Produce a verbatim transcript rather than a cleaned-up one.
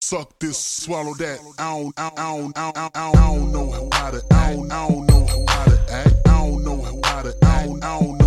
Suck this, swallow that. I don't, I don't, I don't, I don't, I don't know how to, I don't, I don't know how to act. I don't know how to, I don't, I don't